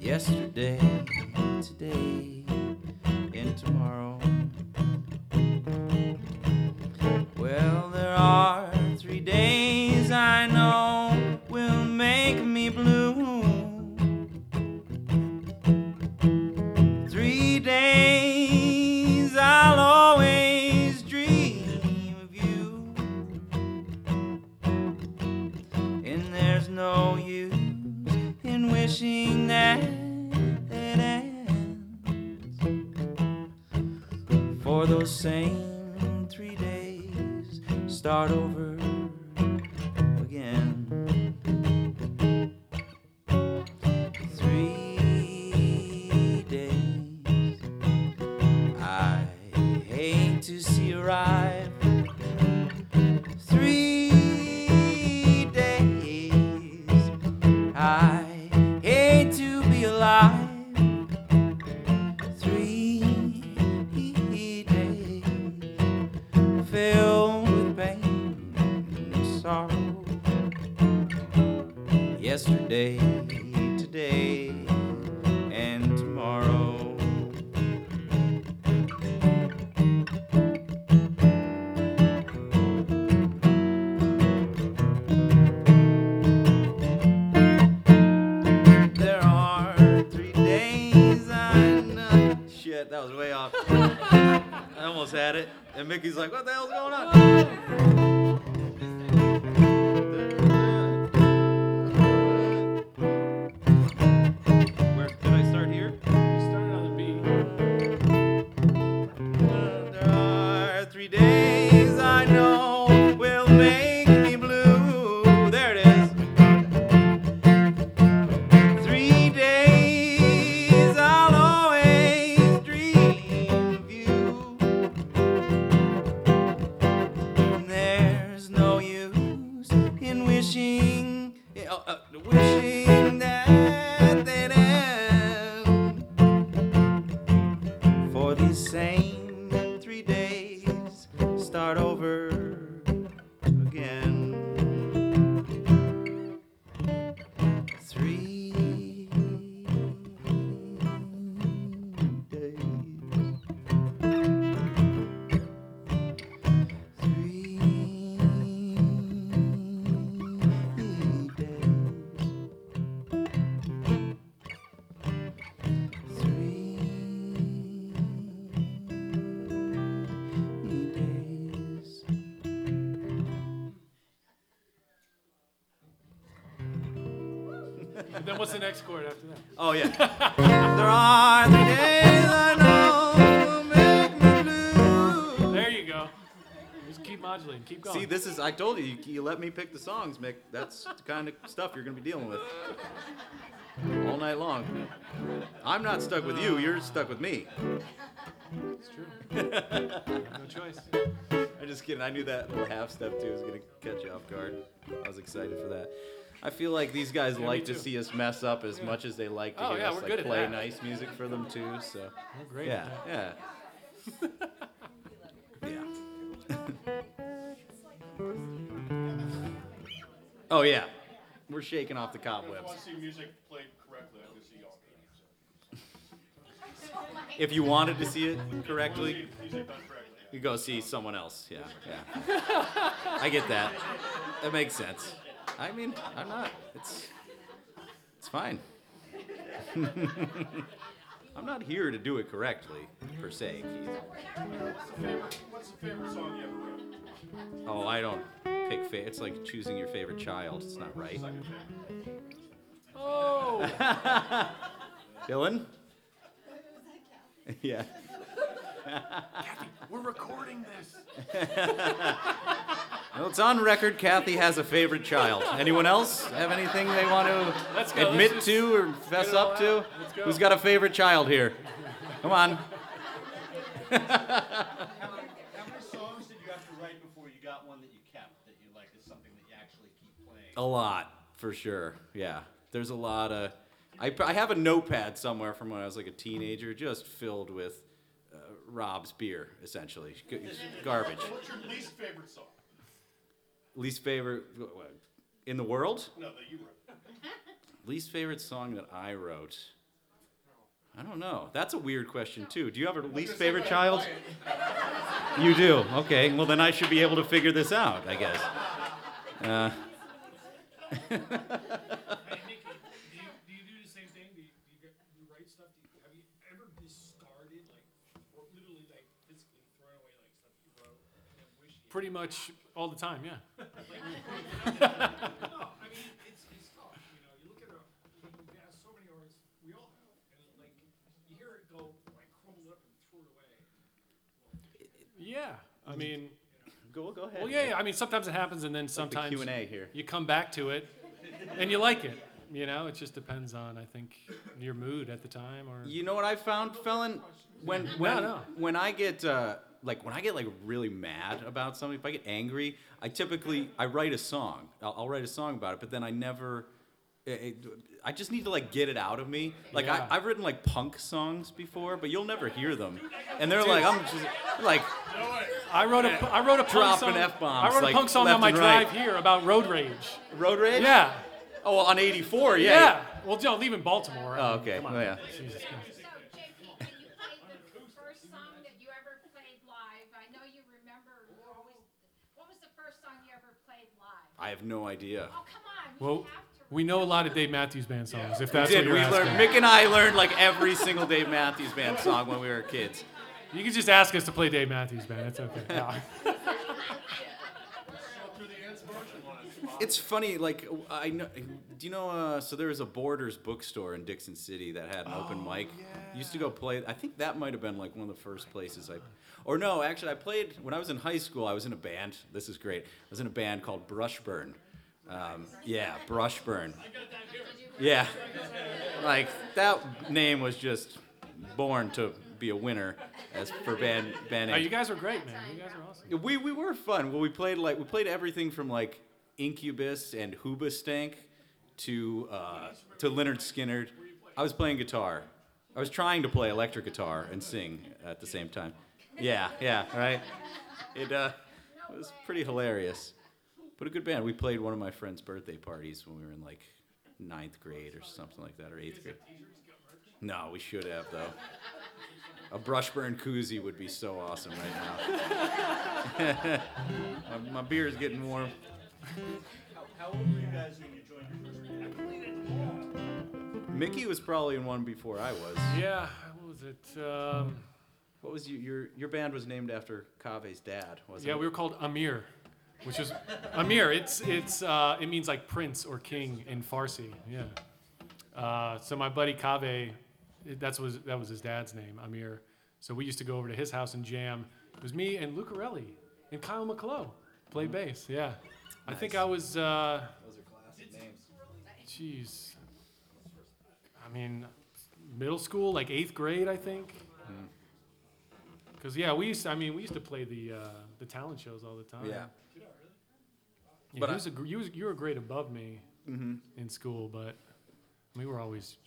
Yesterday, today, and tomorrow. Well, there are 3 days I know will make me blue. 3 days I'll always dream of you. And there's no use in wishing that it ends. For those same 3 days start over again. 3 days I hate to see arrive. 3 days I hate to be alive. 3 days filled with pain and sorrow. Yesterday, today, and tomorrow. There are 3 days I know. Shit, that was way off. I almost had it. And Mickey's like, what the hell's going on? Where did I start here? You started on the B. There are 3 days I know will make me blue. There it is. 3 days I'll always dream of you. And there's no use in wishing that they'd end. For these same 3 days start over again. 3 days. 3 days. 3 days. Then what's the next chord after that? Oh yeah. There are 3 days I know will make me blue. There you go. Just keep modulating. Keep going. See, this is, I told you, you let me pick the songs, Mick. That's the kind of stuff you're going to be dealing with all night long. I'm not stuck with you, you're stuck with me. It's true. No choice. I'm just kidding. I knew that little half step too was going to catch you off guard. I was excited for that. I feel like these guys Yeah, like me to too. see us mess up as much as they like to Oh, hear yeah, us we're like good at play that. nice music for them too. So We're great. yeah, at that. yeah, yeah. Oh yeah, we're shaking off the If you cobwebs. want to see music played correctly, I can see y'all. If you wanted to see it correctly, Music done correctly. you go see someone else. Yeah, yeah. I get that. That makes sense. I mean, I'm not. It's fine. I'm not here to do it correctly, per se, Keith. What's the favorite song you ever wrote? Oh, I don't pick It's like choosing your favorite child. It's not right. Second favorite. Oh! Dylan? Yeah. Kathy, we're recording this. Well, it's on record. Kathy has a favorite child. Anyone else have anything they want to Let's go. admit Let's to or fess get it all up to? out. Let's go. Who's got a favorite child here? Come on. How many songs did you have to write before you got one that you kept, that you like is something that you actually keep playing? A lot, for sure. Yeah. There's a lot of... I have a notepad somewhere from when I was like a teenager just filled with Rob's beer, essentially. Garbage. What's your least favorite song? Least favorite... In the world? No, that you wrote. Least favorite song that I wrote. I don't know. That's a weird question too. Do you have a least favorite child? You do. Okay. Well, then I should be able to figure this out, I guess. Hey, Nikki, do you do the same thing? Do you write stuff? Have you ever discarded, like, or literally, like, physically thrown away, like, stuff you wrote and then wish you Pretty much all the time, yeah. No, I mean, it's tough, you know, you look at you ask so many artists, we all have, and, like, you hear it go, like, crumble up and throw it away. Yeah, I mean, Go ahead. well, yeah, I mean, sometimes it happens, and then The sometimes Q&A here. you come back to it, and you like it. You know, it just depends on, I think, your mood at the time, or You know what I found, Felon? When no. when I get like really mad about something, if I get angry, I write a song. I'll write a song about it, but then I never. I just need to like get it out of me. Like Yeah. I've written like punk songs before, but you'll never hear them. And they're like I'm just like I wrote a punk Dropping song. F-bombs, I wrote a like, punk song left on my and right. drive here about road rage. road rage. Yeah, Oh, on 84. yeah. Yeah. Well, Joe, leaving Baltimore. Oh, okay. Come on. Oh, yeah. Jesus Christ. So, JP, can you play the first song that you ever played live? I know you remember always. What was the first song you ever played live? I have no idea. Oh, come on. Well, You have to we know a lot of Dave Matthews Band songs. If that's Did what we you're learned? asking. Mick and I learned like every single Dave Matthews Band song when we were kids. You can just ask us to play Dave Matthews Band. It's okay. Yeah. It's funny, like I know. Do you know? So there was a Borders bookstore in Dixon City that had an open mic. Used to go play. I think that might have been like one of the first places or no, actually, I played when I was in high school. I was in a band. This is great. I was in a band called Brushburn. Yeah, Brushburn. Yeah, like that name was just born to be a winner as for band Oh, you name. guys were great, man. You guys are awesome. We were fun. Well, we played everything from like Incubus and Hoobastank to Lynyrd Skynyrd. I was playing guitar. I was trying to play electric guitar and sing at the same time. Yeah, right. It was pretty hilarious, but a good band. We played one of my friend's birthday parties when we were in like 9th grade or something like that, or 8th grade. No, we should have though. A Brushburn koozie would be so awesome right now. my beer is getting warm. How old were you guys when you joined your first band? Mickey was probably in one before I was. Yeah. What was it? What was your band was named after Kave's dad, wasn't Yeah, it? we were called Amir, which is Amir. It means like prince or king in Farsi. Yeah. So my buddy Kaveh, that was his dad's name, Amir. So we used to go over to his house and jam. It was me and Lucarelli and Kyle McCullough played bass. Yeah. I think I was. Those are classic names. Jeez. I mean, middle school, like 8th grade, I think. Cause yeah, we used to play the talent shows all the time. Yeah. Yeah, But you were a grade above me in school, but we were always